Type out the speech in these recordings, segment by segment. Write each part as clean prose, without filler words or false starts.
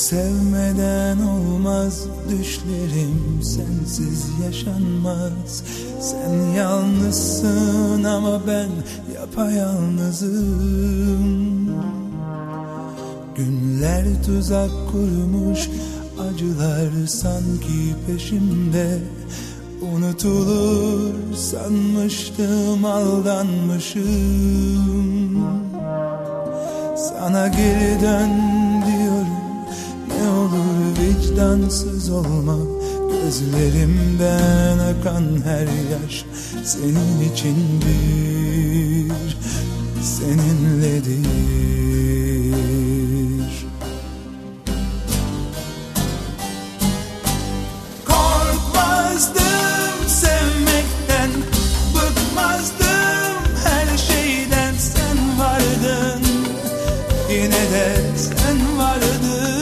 sevmeden olmaz, düşlerim sensiz yaşanmaz. Sen yalnızsın ama ben yapayalnızım. Günler tuzak kurmuş, acılar sanki peşimde. Unutulur sanmıştım, aldanmışım. Sana geri dön diyorum, ne olur vicdansız olma. Gözlerimden akan her yaş senin içindir, seninledir. Korkmazdım sevmekten, bıkmazdım her şeyden. Sen vardın, yine de sen vardın.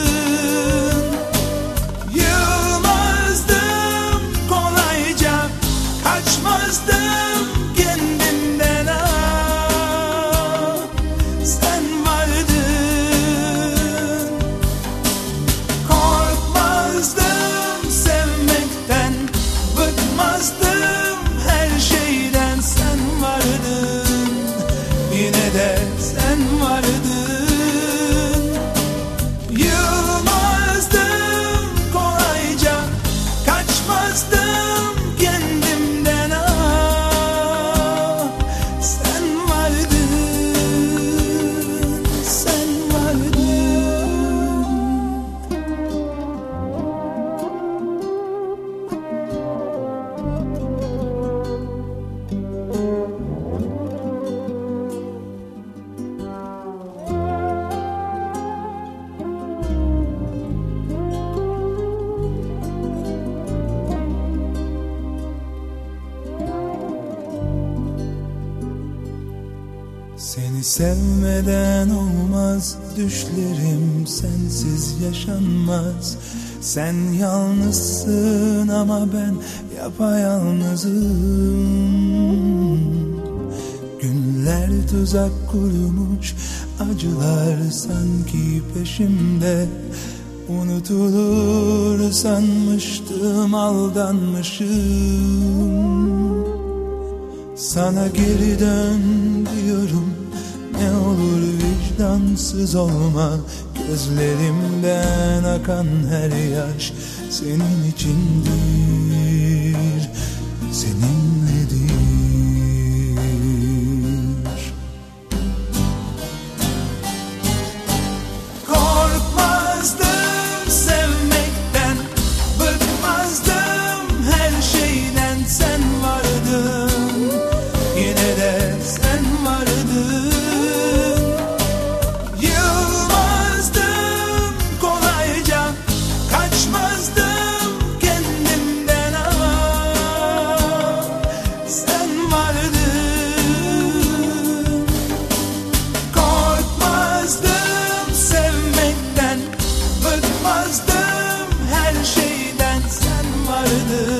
Yılmazdım kolayca, kaçmazdım kendimden. Sen vardın. Korkmazdım sevmekten, bıkmazdım her şeyden. Sen vardın, yine de sen vardın. Yılmazdım kolayca, kaçmazdım kendimden. Sen vardın, sen vardın. Seni sevmeden olmaz, düşlerim sensiz yaşanmaz. Sen yalnızsın ama ben yapayalnızım. Günler tuzak kurmuş, acılar sanki peşimde. Unutulur sanmıştım, aldanmışım. Sana geri dön diyorum, ne olur vicdansız olma. Gözlerimden akan her yaş senin içindir, seninledir. Korkmazdım sevmekten, bıkmazdım her şeyden. Sen vardın, yine de sen vardın. Yılmazdım kolayca, kaçmazdım kendimden. Sen vardın. Korkmazdım sevmekten, bıkmazdım her şeyden. Sen vardın.